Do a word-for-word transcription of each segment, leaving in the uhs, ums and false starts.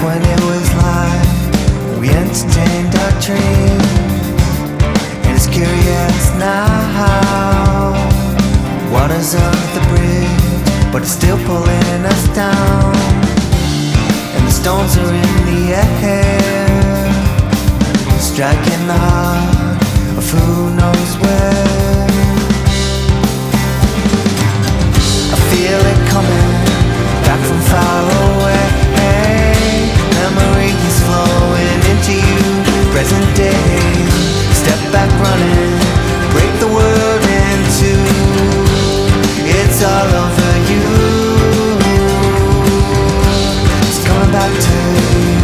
when it was live, we entertained our dreams. And it's curious now, water's under the bridge, but it's still pulling us down. And the stones are in the air, striking the heart of who knows where. I feel it coming back from far away. Memories flowing into you, present day. Step back running, break the world in two. It's all over you. It's coming back to you.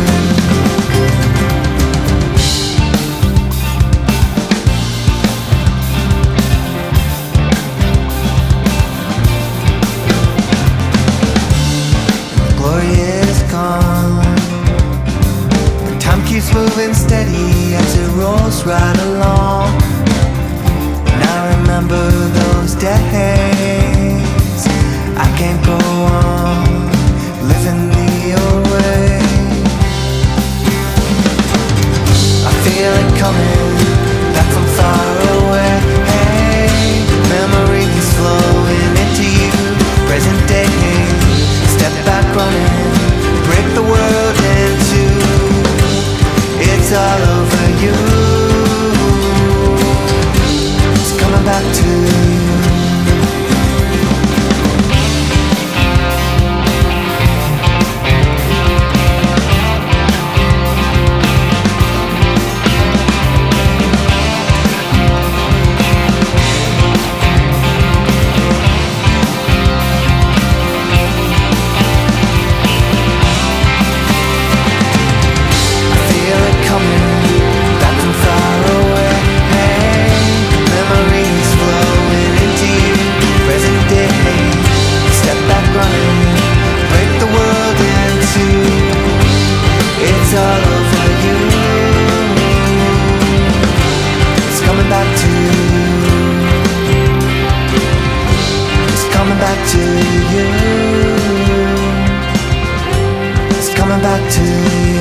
The glory is gone, but time keeps moving steady as it rolls right along. And I remember those days. I can't go on living the old way. I feel it coming back from far away. Hey, memories flowing into you, present day. Step back running, break the world in two. It's all over you. It's coming back to you. It's all over you. It's coming back to you. It's coming back to you. It's coming back to you.